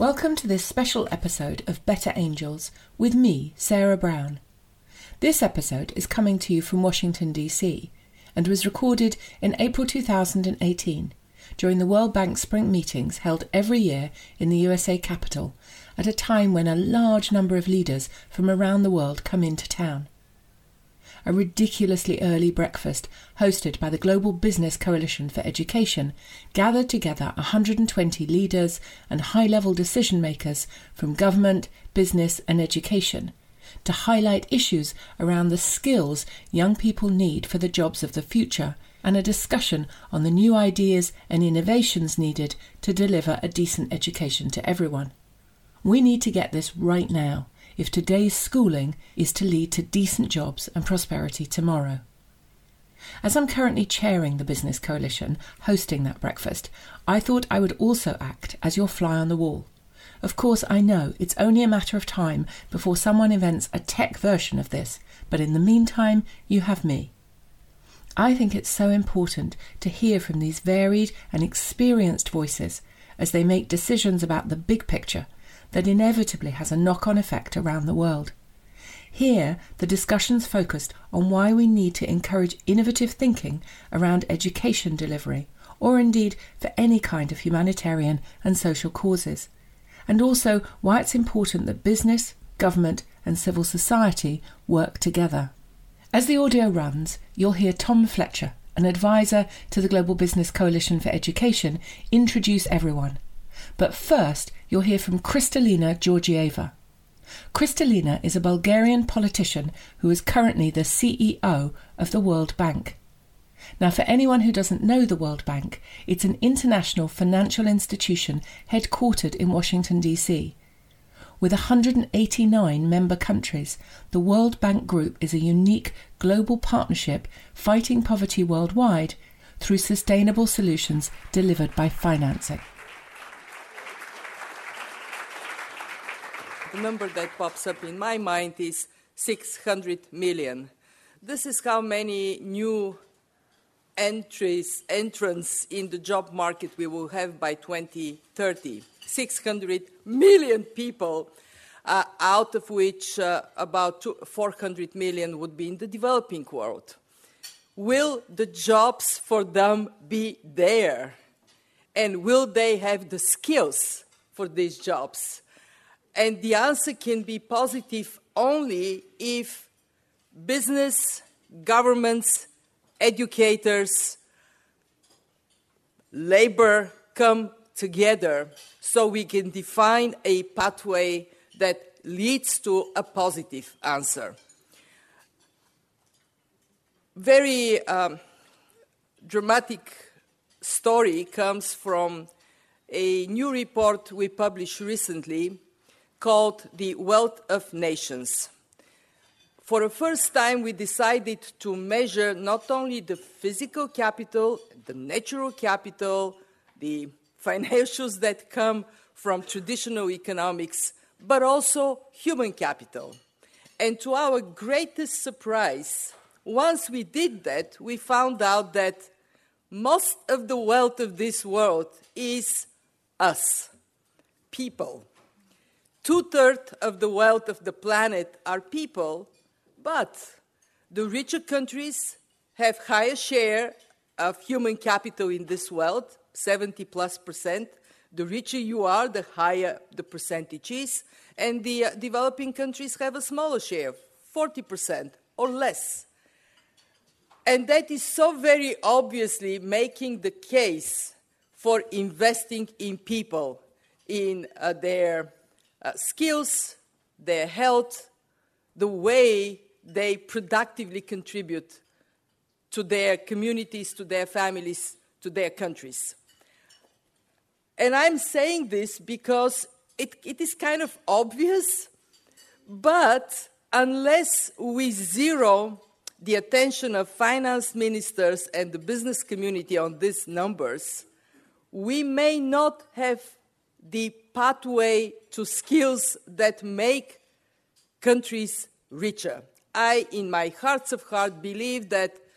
Welcome to this special episode of Better Angels with me, Sarah Brown. This episode is coming to you from Washington, D.C. and was recorded in April 2018 during the World Bank Spring Meetings held every year in the USA Capitol at a time when a large number of leaders from around the world come into town. A ridiculously early breakfast hosted by the Global Business Coalition for Education gathered together 120 leaders and high-level decision-makers from government, business and education to highlight issues around the skills young people need for the jobs of the future and a discussion on the new ideas and innovations needed to deliver a decent education to everyone. We need to get this right now if today's schooling is to lead to decent jobs and prosperity tomorrow. As I'm currently chairing the Business Coalition hosting that breakfast, I thought I would also act as your fly on the wall. Of course, I know it's only a matter of time before someone invents a tech version of this, but in the meantime, you have me. I think it's so important to hear from these varied and experienced voices as they make decisions about the big picture that inevitably has a knock-on effect around the world. Here, the discussions focused on why we need to encourage innovative thinking around education delivery, or indeed for any kind of humanitarian and social causes, and also why it's important that business, government and civil society work together. As the audio runs, you'll hear Tom Fletcher, an advisor to the Global Business Coalition for Education, introduce everyone. But first, you'll hear from Kristalina Georgieva. Kristalina is a Bulgarian politician who is currently the CEO of the World Bank. Now, for anyone who doesn't know the World Bank, it's an international financial institution headquartered in Washington, D.C. With 189 member countries, the World Bank Group is a unique global partnership fighting poverty worldwide through sustainable solutions delivered by financing. The number that pops up in my mind is 600 million. This is how many new entrants in the job market we will have by 2030. 600 million people, out of which about 400 million would be in the developing world. Will the jobs for them be there? And will they have the skills for these jobs? And the answer can be positive only if business, governments, educators, labor come together so we can define a pathway that leads to a positive answer. Very dramatic story comes from a new report we published recently called The Wealth of Nations. For the first time, we decided to measure not only the physical capital, the natural capital, the financials that come from traditional economics, but also human capital. And to our greatest surprise, once we did that, we found out that most of the wealth of this world is us, people. 2/3 of the wealth of the planet are people, but the richer countries have higher share of human capital in this wealth, 70+%. The richer you are, the higher the percentage is, and the developing countries have a smaller share, 40% or less. And that is so very obviously making the case for investing in people, in their skills, their health, the way they productively contribute to their communities, to their families, to their countries. And I'm saying this because it is kind of obvious, but unless we zero the attention of finance ministers and the business community on these numbers, we may not have the pathway to skills that make countries richer. I, in my hearts of heart, believe that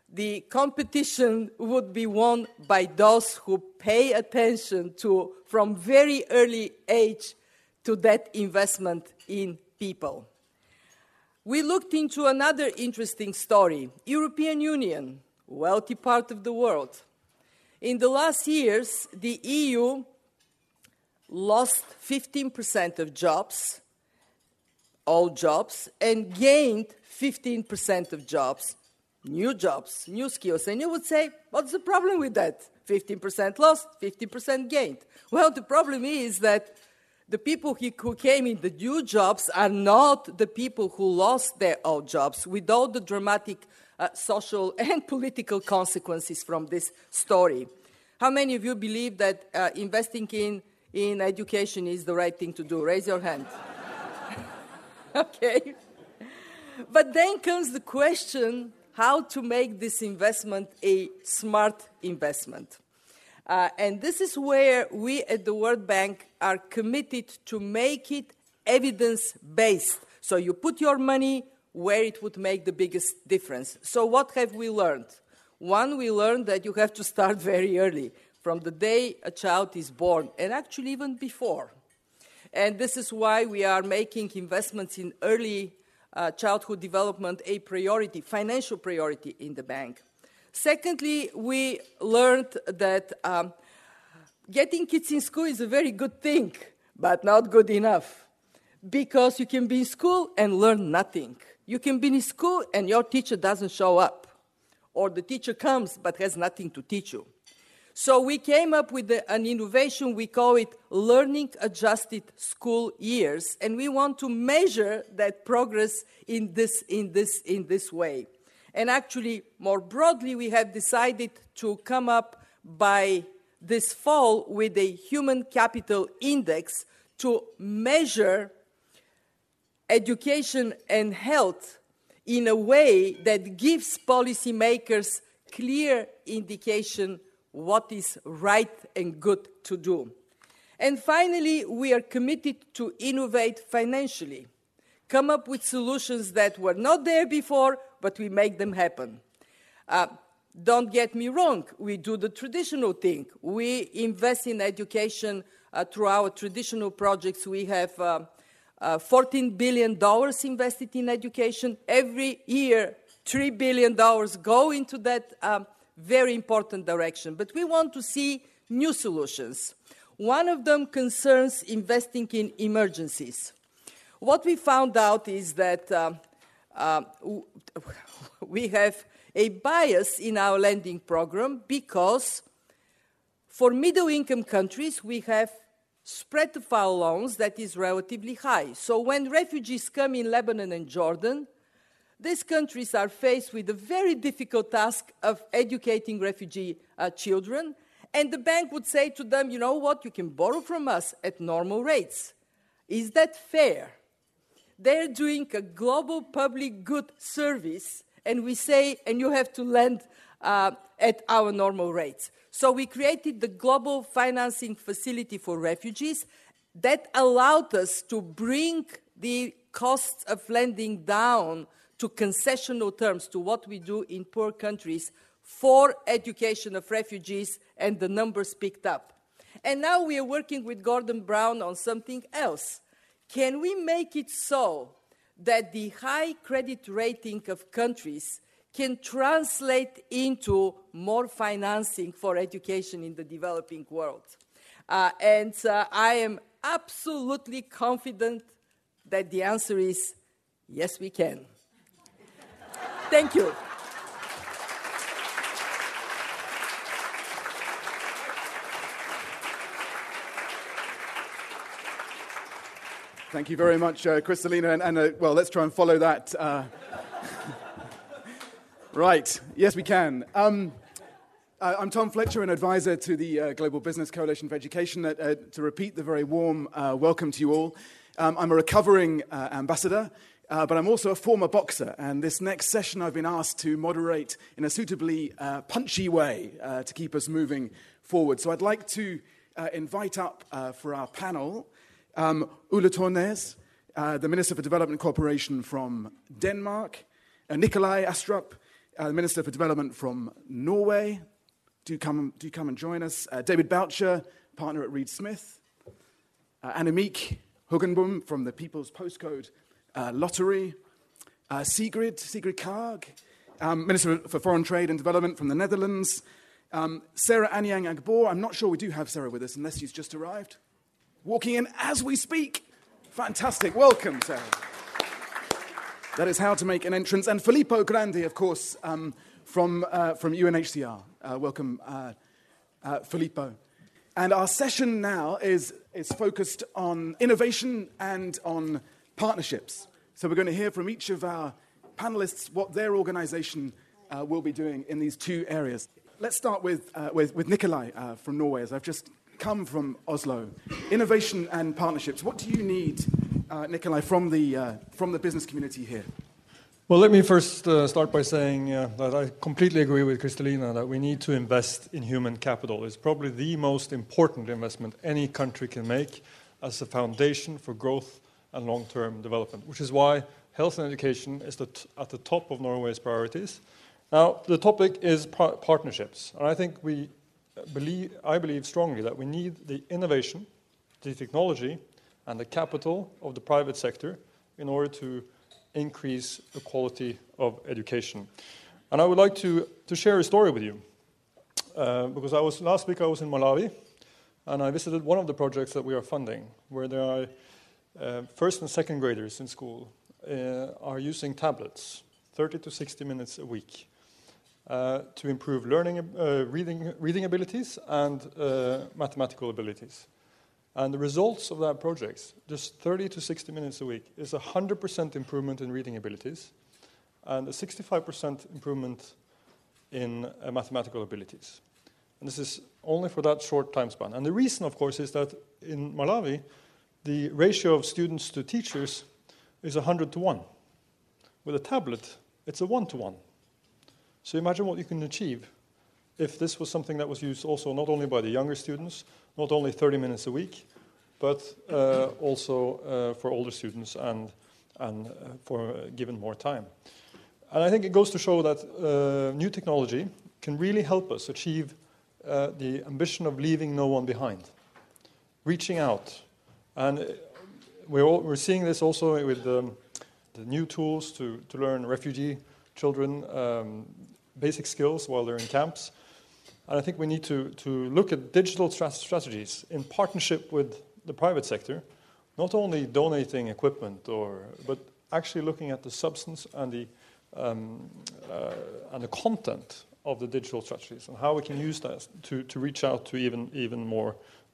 the competition would be won by those who pay attention to, from very early age, to that investment in people. We looked into another interesting story. European Union, wealthy part of the world. In the last years, the EU lost 15% of jobs, all jobs, and gained 15% of jobs, new skills. And you would say, what's the problem with that? 15% lost, 50% gained. Well, the problem is that the people who came in the new jobs are not the people who lost their old jobs, with all the dramatic social and political consequences from this story. How many of you believe that investing in education is the right thing to do? Raise your hand. Okay. But then comes the question, how to make this investment a smart investment. And this is where we at the World Bank are committed to make it evidence-based. So you put your money where it would make the biggest difference. So what have we learned? One, we learned that you have to start very early, from the day a child is born, and actually even before. And this is why we are making investments in early childhood development a priority, financial priority in the bank. Secondly, we learned that getting kids in school is a very good thing, but not good enough. Because you can be in school and learn nothing. You can be in school and your teacher doesn't show up. Or the teacher comes but has nothing to teach you. So we came up with an innovation, we call it Learning Adjusted School Years, and we want to measure that progress in this way. And actually, more broadly, we have decided to come up by this fall with a human capital index to measure education and health in a way that gives policymakers clear indication what is right and good to do. And finally, we are committed to innovate financially, come up with solutions that were not there before, but we make them happen. Don't get me wrong, we do the traditional thing. We invest in education through our traditional projects. We have $14 billion invested in education. Every year, $3 billion go into that very important direction. But we want to see new solutions. One of them concerns investing in emergencies. What we found out is that we have a bias in our lending program because for middle-income countries, we have spread of our loans that is relatively high. So when refugees come in Lebanon and Jordan, these countries are faced with the very difficult task of educating refugee children, and the bank would say to them, you know what, you can borrow from us at normal rates. Is that fair? They're doing a global public good service, and we say, and you have to lend at our normal rates. So we created the Global Financing Facility for Refugees that allowed us to bring the costs of lending down to concessional terms, to what we do in poor countries for education of refugees, and the numbers picked up. And now we are working with Gordon Brown on something else. Can we make it so that the high credit rating of countries can translate into more financing for education in the developing world? And I am absolutely confident that the answer is yes, we can. Thank you. Thank you very much, Kristalina. And well, let's try and follow that. Right. Yes, we can. I'm Tom Fletcher, an advisor to the Global Business Coalition for Education. To repeat the very warm welcome to you all. I'm a recovering ambassador, but I'm also a former boxer. And this next session I've been asked to moderate in a suitably punchy way to keep us moving forward. So I'd like to invite up for our panel Ulla Tornes, the Minister for Development Cooperation from Denmark, Nikolai Astrup, the Minister for Development from Norway. Do come and join us. David Boucher, partner at Reed Smith. Annemiek Huggenboom from the People's Postcode Lottery. Sigrid Kaag, Minister for Foreign Trade and Development from the Netherlands. Sarah Anyang Agbor, I'm not sure we do have Sarah with us unless she's just arrived. Walking in as we speak. Fantastic. Welcome, Sarah. That is how to make an entrance. And Filippo Grandi, of course, from UNHCR. Welcome, Filippo. And our session now is focused on innovation and on partnerships. So we're going to hear from each of our panelists what their organization will be doing in these two areas. Let's start with Nikolai from Norway, as I've just come from Oslo. Innovation and partnerships. What do you need, Nikolai, from the business community here? Well, let me first start by saying that I completely agree with Kristalina that we need to invest in human capital. It's probably the most important investment any country can make as a foundation for growth and long-term development, which is why health and education is at the top of Norway's priorities. Now, the topic is partnerships, and I think I believe strongly that we need the innovation, the technology, and the capital of the private sector in order to increase the quality of education. And I would like to share a story with you, because last week I was in Malawi, and I visited one of the projects that we are funding, where there are first and second graders in school are using tablets 30 to 60 minutes a week to improve reading abilities and mathematical abilities. And the results of that project, just 30 to 60 minutes a week, is 100% improvement in reading abilities and a 65% improvement in mathematical abilities. And this is only for that short time span. And the reason, of course, is that in Malawi, the ratio of students to teachers is 100 to 1. With a tablet, it's a 1 to 1. So imagine what you can achieve if this was something that was used also not only by the younger students, not only 30 minutes a week, but also for older students and for given more time. And I think it goes to show that new technology can really help us achieve the ambition of leaving no one behind, reaching out. And we're seeing this also with the new tools to learn refugee children basic skills while they're in camps. And I think we need to look at digital strategies in partnership with the private sector, not only donating equipment, but actually looking at the substance and the content of the digital strategies and how we can use that to reach out to even more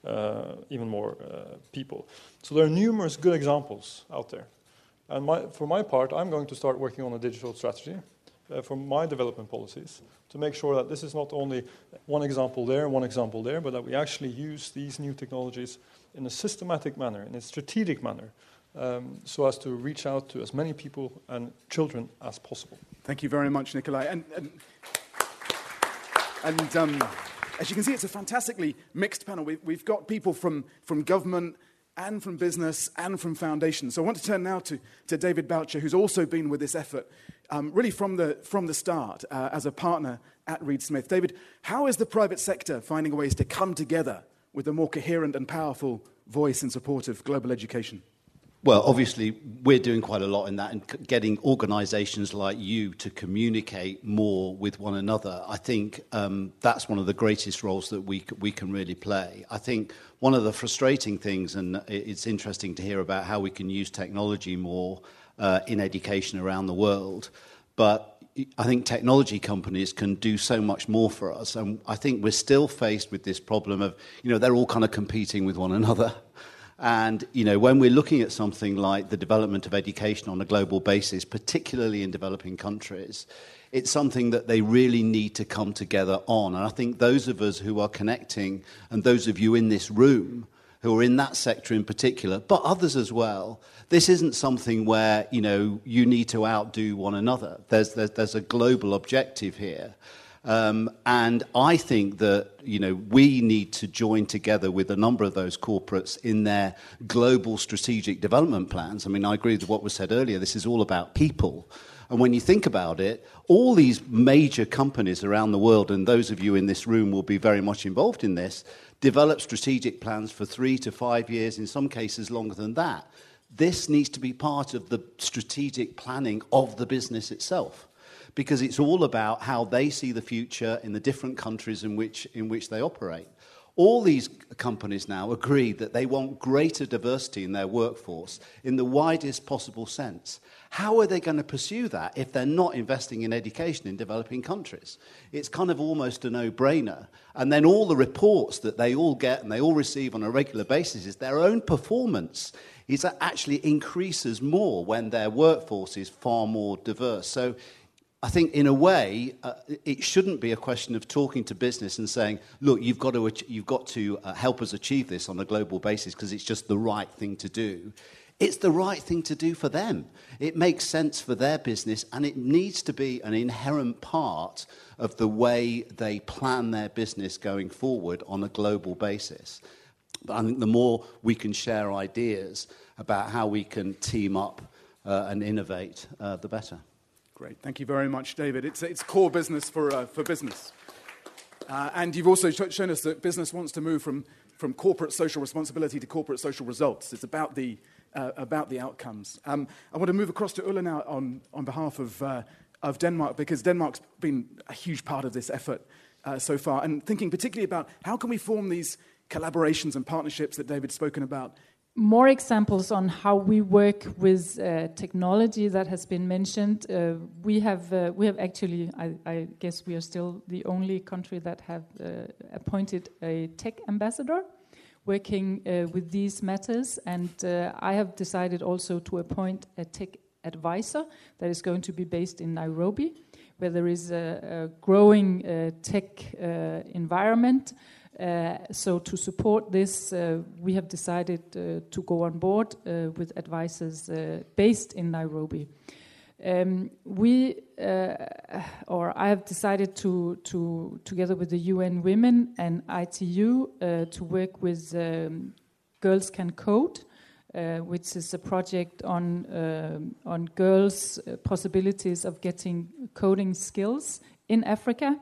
people. So there are numerous good examples out there. And for my part, I'm going to start working on a digital strategy for my development policies to make sure that this is not only one example there, but that we actually use these new technologies in a systematic manner, in a strategic manner, so as to reach out to as many people and children as possible. Thank you very much, Nikolai. And as you can see, it's a fantastically mixed panel. We've got people from government and from business and from foundations. So I want to turn now to David Boucher, who's also been with this effort really from the start as a partner at Reed Smith. David, how is the private sector finding ways to come together with a more coherent and powerful voice in support of global education? Well, obviously, we're doing quite a lot in that and getting organisations like you to communicate more with one another. I think that's one of the greatest roles that we can really play. I think one of the frustrating things, and it's interesting to hear about how we can use technology more in education around the world, but I think technology companies can do so much more for us. And I think we're still faced with this problem of, they're all kind of competing with one another. And, when we're looking at something like the development of education on a global basis, particularly in developing countries, it's something that they really need to come together on. And I think those of us who are connecting, and those of you in this room who are in that sector in particular, but others as well, this isn't something where, you need to outdo one another. There's a global objective here. And I think that, we need to join together with a number of those corporates in their global strategic development plans. I mean, I agree with what was said earlier. This is all about people. And when you think about it, all these major companies around the world, and those of you in this room will be very much involved in this, develop strategic plans for 3 to 5 years, in some cases longer than that. This needs to be part of the strategic planning of the business itself, because it's all about how they see the future in the different countries in which they operate. All these companies now agree that they want greater diversity in their workforce in the widest possible sense. How are they going to pursue that if they're not investing in education in developing countries? It's kind of almost a no-brainer. And then all the reports that they all get and they all receive on a regular basis is their own performance is actually increases more when their workforce is far more diverse. So I think, in a way, it shouldn't be a question of talking to business and saying, look, you've got to help us achieve this on a global basis because it's just the right thing to do. It's the right thing to do for them. It makes sense for their business, and it needs to be an inherent part of the way they plan their business going forward on a global basis. But I think the more we can share ideas about how we can team up and innovate, the better. Great. Thank you very much, David. It's core business for business. And you've also shown us that business wants to move from corporate social responsibility to corporate social results. It's about the outcomes. I want to move across to Ulla now on behalf of Denmark, because Denmark's been a huge part of this effort so far. And thinking particularly about how can we form these collaborations and partnerships that David's spoken about. More examples on how we work with technology that has been mentioned. We have actually, I guess we are still the only country that have appointed a tech ambassador working with these matters. And I have decided also to appoint a tech advisor that is going to be based in Nairobi, where there is a growing tech environment. So to support this, we have decided to go on board with advisors based in Nairobi. I have decided to together with the UN Women and ITU to work with Girls Can Code, which is a project on girls' possibilities of getting coding skills in Africa.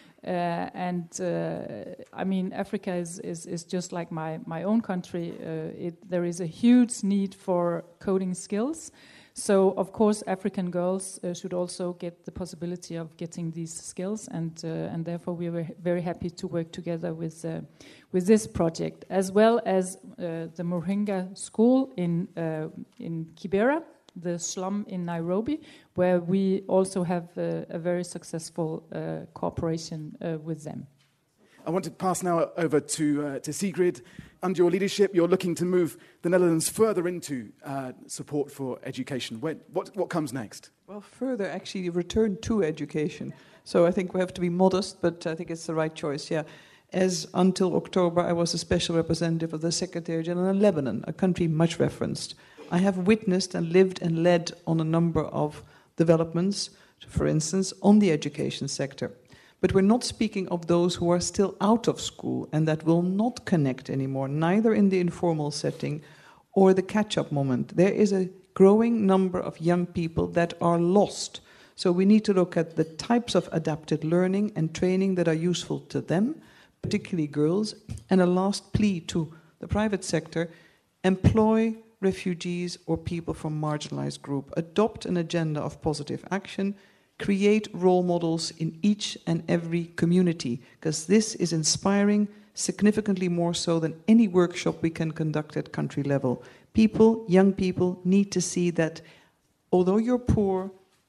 I mean, Africa is just like my own country. There is a huge need for coding skills. So, of course, African girls should also get the possibility of getting these skills, and therefore we were very happy to work together with this project, as well as the Moringa School in Kibera, the slum in Nairobi, where we also have a very successful cooperation with them. I want to pass now over to Sigrid. Under your leadership, you're looking to move the Netherlands further into support for education. What comes next? Well, further, actually, return to education. So I think we have to be modest, but I think it's the right choice, yeah. As until October, I was a special representative of the Secretary General in Lebanon, a country much referenced. I have witnessed and lived and led on a number of developments, for instance, on the education sector. But we're not speaking of those who are still out of school and that will not connect anymore, neither in the informal setting or the catch-up moment. There is a growing number of young people that are lost. So we need to look at the types of adapted learning and training that are useful to them, particularly girls. And a last plea to the private sector: employ refugees or people from marginalized group, adopt an agenda of positive action, create role models in each and every community, because this is inspiring significantly more so than any workshop we can conduct at country level. People, young people, need to see that although you're poor,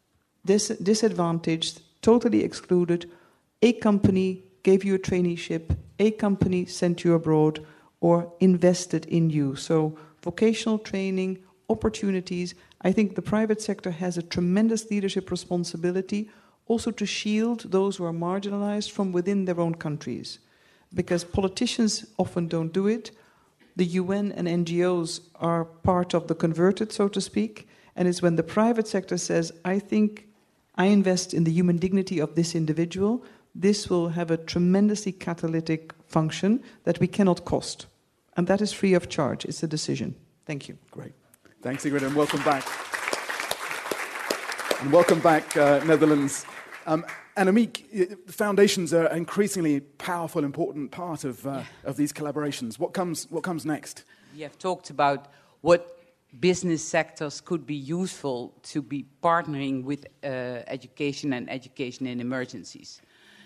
disadvantaged, totally excluded, a company gave you a traineeship, a company sent you abroad, or invested in you. So vocational training, opportunities. I think the private sector has a tremendous leadership responsibility also to shield those who are marginalized from within their own countries. Because politicians often don't do it. The UN and NGOs are part of the converted, so to speak. And it's when the private sector says, I think I invest in the human dignity of this individual, this will have a tremendously catalytic function that we cannot cost. And that is free of charge. It's a decision. Thank you. Great. Thanks, Sigrid, and welcome back. And welcome back, Netherlands. Annemiek, foundations are an increasingly powerful, important part of these collaborations. What comes next? You have talked about what business sectors could be useful to be partnering with education and education in emergencies.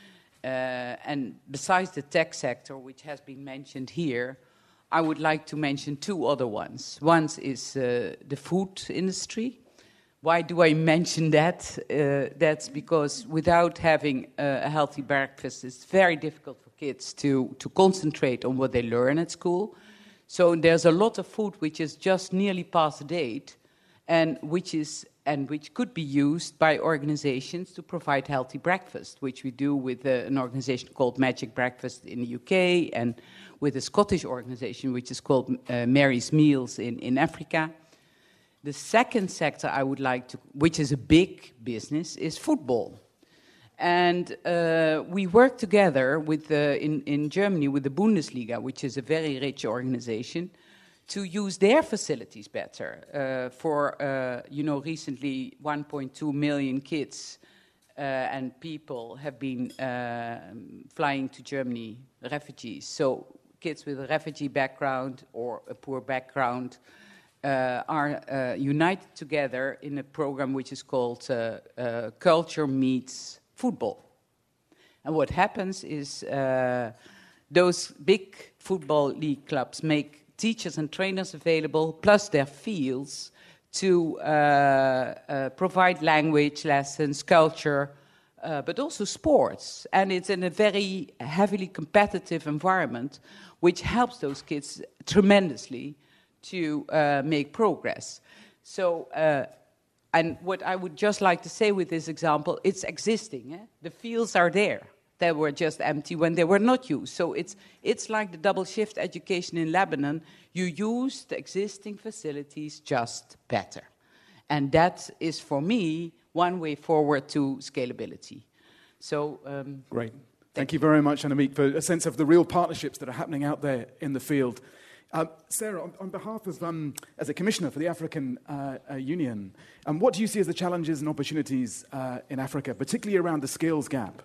And besides the tech sector, which has been mentioned here, I would like to mention two other ones. One is the food industry. Why do I mention that? That's because without having a healthy breakfast, it's very difficult for kids to concentrate on what they learn at school. So there's a lot of food which is just nearly past date, and which could be used by organizations to provide healthy breakfast, which we do with an organization called Magic Breakfast in the UK, and with a Scottish organization which is called Mary's Meals in Africa. The second sector I would like to, which is a big business, is football. And we work together with in Germany with the Bundesliga, which is a very rich organization, to use their facilities better. Recently 1.2 million kids and people have been flying to Germany, refugees. So kids with a refugee background or a poor background are united together in a program which is called Culture Meets Football. And what happens is those big football league clubs make teachers and trainers available, plus their fields, to provide language lessons, culture, but also sports. And it's in a very heavily competitive environment, which helps those kids tremendously to make progress. So, and what I would just like to say with this example, it's existing. The fields are there. They were just empty when they were not used. So it's like the double shift education in Lebanon. You use the existing facilities just better. And that is, for me, one way forward to scalability. So, great. Thank you very much, Annemiek, for a sense of the real partnerships that are happening out there in the field. Sarah, on behalf of, as a Commissioner for the African Union, what do you see as the challenges and opportunities in Africa, particularly around the skills gap?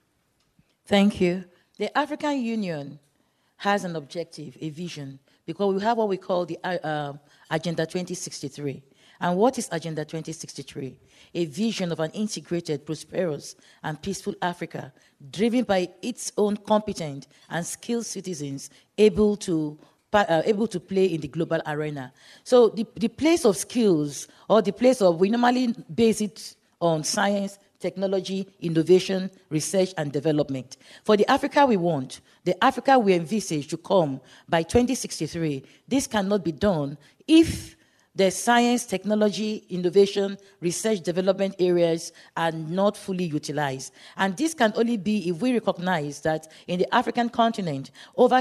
Thank you. The African Union has an objective, a vision, because we have what we call the Agenda 2063. And what is Agenda 2063? A vision of an integrated, prosperous, and peaceful Africa, driven by its own competent and skilled citizens able to play in the global arena. So the place of skills, or the place of, we normally base it on science, technology, innovation, research, and development. For the Africa we want, the Africa we envisage to come by 2063, this cannot be done if the science, technology, innovation, research, development areas are not fully utilized. And this can only be if we recognize that in the African continent, over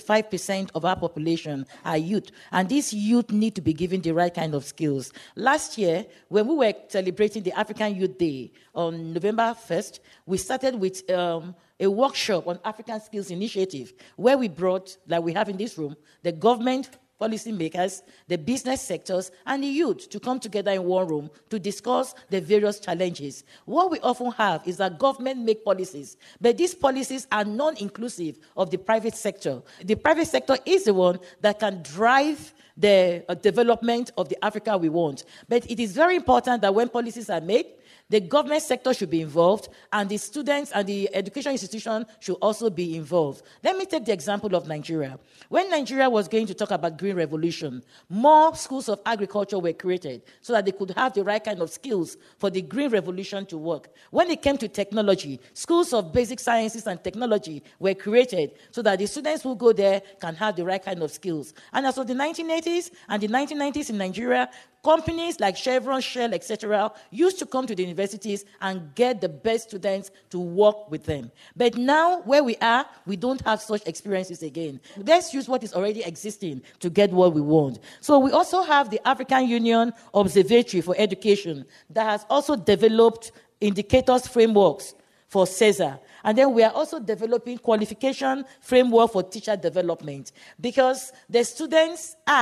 65% of our population are youth. And these youth need to be given the right kind of skills. Last year, when we were celebrating the African Youth Day on November 1st, we started with a workshop on African Skills Initiative, where we brought, like we have in this room, the government, policymakers, the business sectors, and the youth to come together in one room to discuss the various challenges. What we often have is that government make policies, but these policies are non-inclusive of the private sector. The private sector is the one that can drive the development of the Africa we want. But it is very important that when policies are made, the government sector should be involved, and the students and the education institution should also be involved. Let me take the example of Nigeria. When Nigeria was going to talk about Green Revolution, more schools of agriculture were created so that they could have the right kind of skills for the Green Revolution to work. When it came to technology, schools of basic sciences and technology were created so that the students who go there can have the right kind of skills. And as of the 1980s and the 1990s in Nigeria, companies like Chevron, Shell, etc., used to come to the universities and get the best students to work with them. But now, where we are, we don't have such experiences again. Let's use what is already existing to get what we want. So we also have the African Union Observatory for Education that has also developed indicators frameworks for CESA. And then we are also developing qualification framework for teacher development, because the students are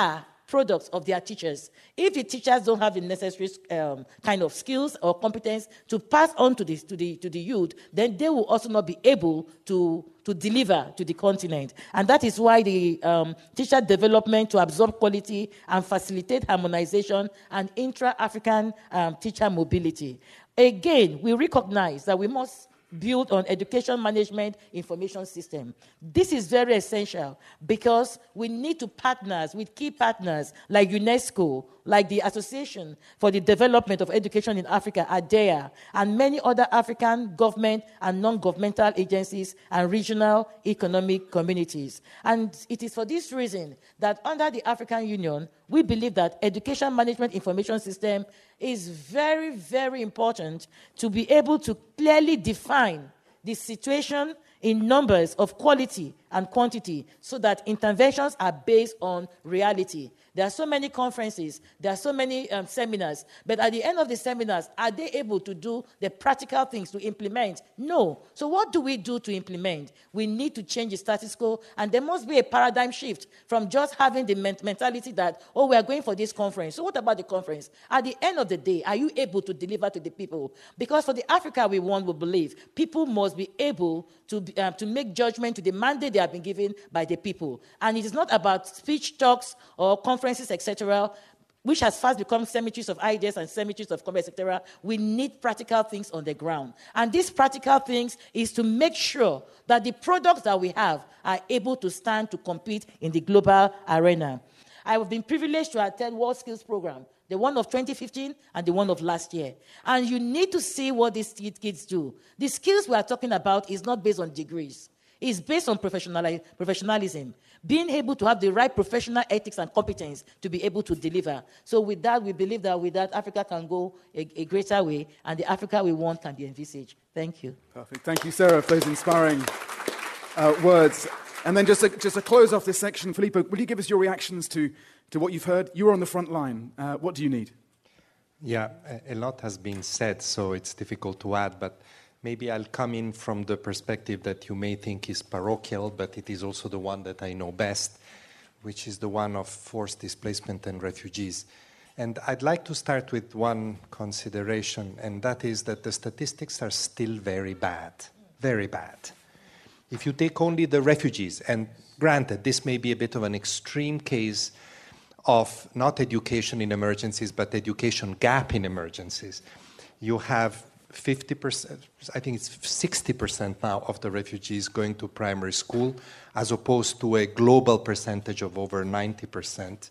products of their teachers. If the teachers don't have the necessary kind of skills or competence to pass on to the youth, then they will also not be able to deliver to the continent. And that is why the teacher development to absorb quality and facilitate harmonization and intra-African teacher mobility. Again, we recognize that we must build on education management information system. This is very essential because we need to partner with key partners like UNESCO, like the Association for the Development of Education in Africa, ADEA, and many other African government and non-governmental agencies and regional economic communities. And it is for this reason that under the African Union, we believe that education management information system is very, very important to be able to clearly define the situation in numbers of quality and quantity so that interventions are based on reality. There are so many conferences, there are so many seminars, but at the end of the seminars, are they able to do the practical things to implement? No. So what do we do to implement? We need to change the status quo, and there must be a paradigm shift from just having the mentality that, oh, we are going for this conference. So what about the conference? At the end of the day, are you able to deliver to the people? Because for the Africa we want, we believe, people must be able to make judgment to the mandate they have been given by the people. And it is not about speech talks or conferences, etc., which has fast become cemeteries of ideas and cemeteries of comments, etc. We need practical things on the ground. And these practical things is to make sure that the products that we have are able to stand to compete in the global arena. I have been privileged to attend World Skills Program, the one of 2015 and the one of last year. And you need to see what these kids do. The skills we are talking about is not based on degrees. It's based on professionalism, being able to have the right professional ethics and competence to be able to deliver. So with that, we believe that with that, Africa can go a greater way, and the Africa we want can be envisaged. Thank you. Perfect. Thank you, Sarah, for those inspiring words. And then just to close off this section, Filippo, will you give us your reactions to what you've heard? You were on the front line. What do you need? Yeah, a lot has been said, so it's difficult to add, but maybe I'll come in from the perspective that you may think is parochial, but it is also the one that I know best, which is the one of forced displacement and refugees. And I'd like to start with one consideration, and that is that the statistics are still very bad, very bad. If you take only the refugees, and granted, this may be a bit of an extreme case of not education in emergencies, but education gap in emergencies, you have 50%, I think it's 60% now of the refugees going to primary school, as opposed to a global percentage of over 90%.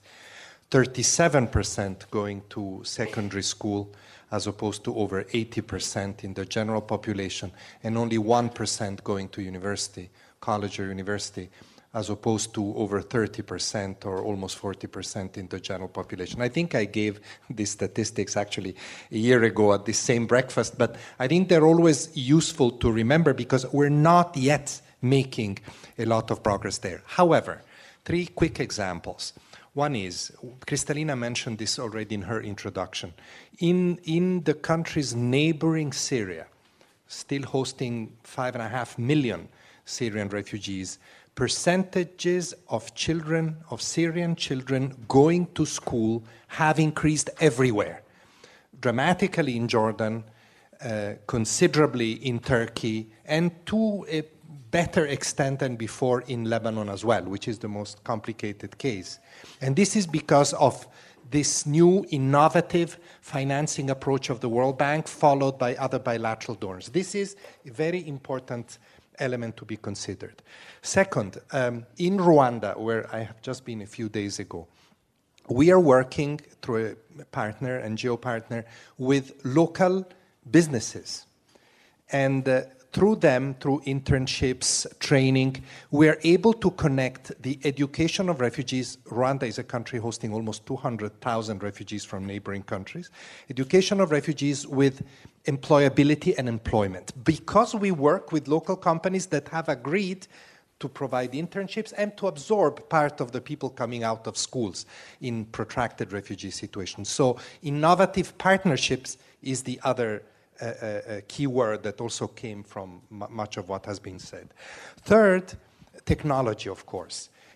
37% going to secondary school, as opposed to over 80% in the general population, and only 1% going to university, college or university, as opposed to over 30% or almost 40% in the general population. I think I gave these statistics actually a year ago at the same breakfast, but I think they're always useful to remember because we're not yet making a lot of progress there. However, 3 quick examples. One is, Kristalina mentioned this already in her introduction. In the countries neighboring Syria, still hosting 5.5 million Syrian refugees, percentages of children, of Syrian children going to school have increased everywhere. Dramatically in Jordan, considerably in Turkey, and to a better extent than before in Lebanon as well, which is the most complicated case. And this is because of this new innovative financing approach of the World Bank, followed by other bilateral donors. This is a very important element to be considered. Second, in Rwanda, where I have just been a few days ago, we are working through a partner, NGO partner, with local businesses. And through them, through internships, training, we are able to connect the education of refugees. Rwanda is a country hosting almost 200,000 refugees from neighboring countries. Education of refugees with employability and employment. Because we work with local companies that have agreed to provide internships and to absorb part of the people coming out of schools in protracted refugee situations. So innovative partnerships is the other a key word that also came from much of what has been said. Third, technology, of course.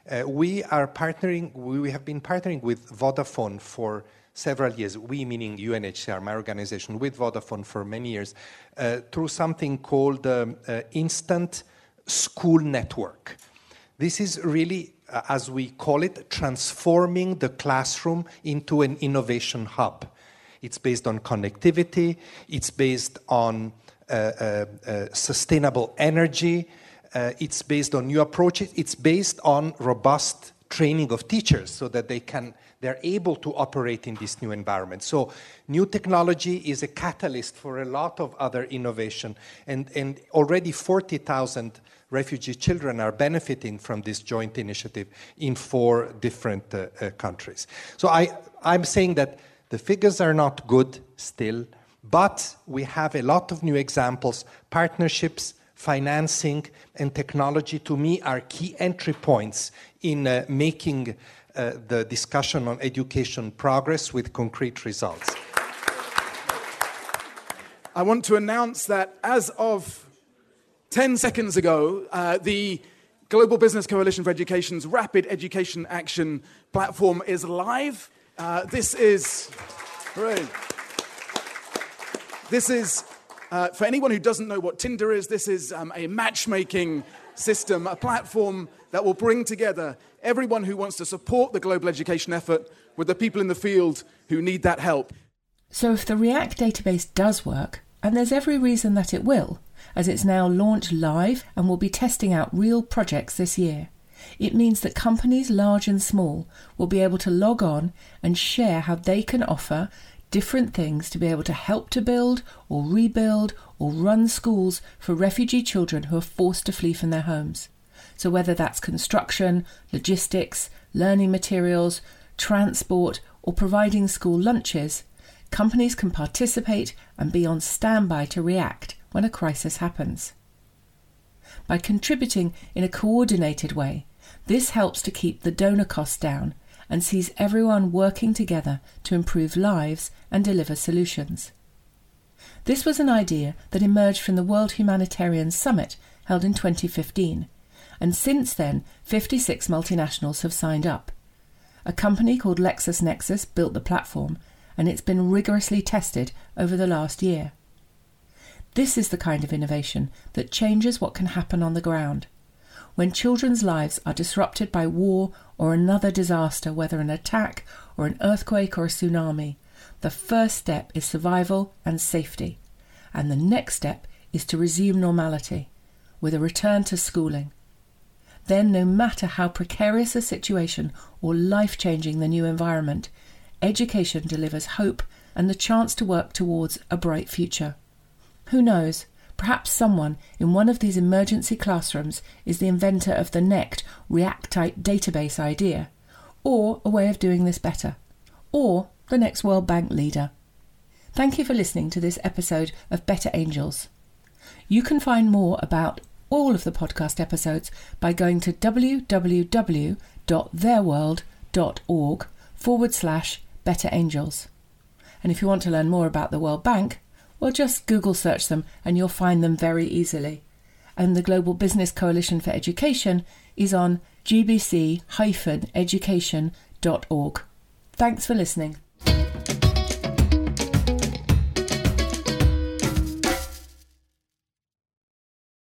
We have been partnering with Vodafone for several years, we meaning UNHCR, my organization, with Vodafone for many years, through something called Instant School Network. This is really, as we call it, transforming the classroom into an innovation hub. It's based on connectivity, it's based on sustainable energy, it's based on new approaches, it's based on robust training of teachers so that they're able to operate in this new environment. So new technology is a catalyst for a lot of other innovation, and already 40,000 refugee children are benefiting from this joint initiative in 4 different countries. So I'm saying that the figures are not good still, but we have a lot of new examples. Partnerships, financing, and technology, to me, are key entry points in making the discussion on education progress with concrete results. I want to announce that as of 10 seconds ago, the Global Business Coalition for Education's Rapid Education Action platform is live. This is for anyone who doesn't know what Tinder is, this is a matchmaking system, a platform that will bring together everyone who wants to support the global education effort with the people in the field who need that help. So if the REACT database does work, and there's every reason that it will, as it's now launched live and will be testing out real projects this year, it means that companies large and small will be able to log on and share how they can offer different things to be able to help to build or rebuild or run schools for refugee children who are forced to flee from their homes. So whether that's construction, logistics, learning materials, transport, or providing school lunches, companies can participate and be on standby to react when a crisis happens. By contributing in a coordinated way, this helps to keep the donor costs down and sees everyone working together to improve lives and deliver solutions. This was an idea that emerged from the World Humanitarian Summit held in 2015, and since then 56 multinationals have signed up. A company called LexisNexis built the platform, and it's been rigorously tested over the last year. This is the kind of innovation that changes what can happen on the ground. When children's lives are disrupted by war or another disaster, whether an attack or an earthquake or a tsunami, the first step is survival and safety, and the next step is to resume normality, with a return to schooling. Then, no matter how precarious a situation or life-changing the new environment, education delivers hope and the chance to work towards a bright future. Who knows? Perhaps someone in one of these emergency classrooms is the inventor of the NECT REACT-type database idea, or a way of doing this better, or the next World Bank leader. Thank you for listening to this episode of Better Angels. You can find more about all of the podcast episodes by going to www.theirworld.org/betterangels. And if you want to learn more about the World Bank, well, just Google search them and you'll find them very easily. And the Global Business Coalition for Education is on gbc-education.org. Thanks for listening.